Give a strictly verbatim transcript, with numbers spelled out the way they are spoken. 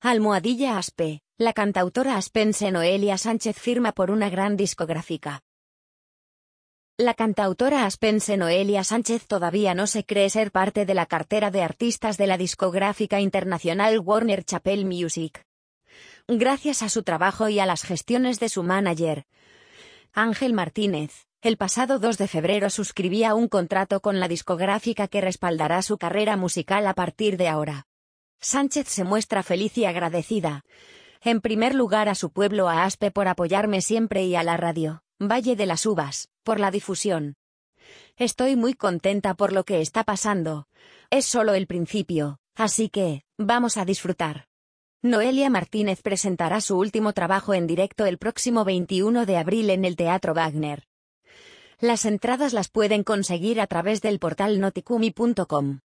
Almohadilla Aspe, la cantautora aspense Noelia Sánchez firma por una gran discográfica. La cantautora aspense Noelia Sánchez todavía no se cree ser parte de la cartera de artistas de la discográfica internacional Warner Chappell Music. Gracias a su trabajo y a las gestiones de su manager, Ángel Martínez, el pasado dos de febrero suscribía un contrato con la discográfica que respaldará su carrera musical a partir de ahora. Sánchez se muestra feliz y agradecida, en primer lugar a su pueblo a Aspe por apoyarme siempre y a la radio, Valle de las Uvas, por la difusión. Estoy muy contenta por lo que está pasando. Es solo el principio, así que, vamos a disfrutar. Noelia Martínez presentará su último trabajo en directo el próximo veintiuno de abril en el Teatro Wagner. Las entradas las pueden conseguir a través del portal noticumi punto com.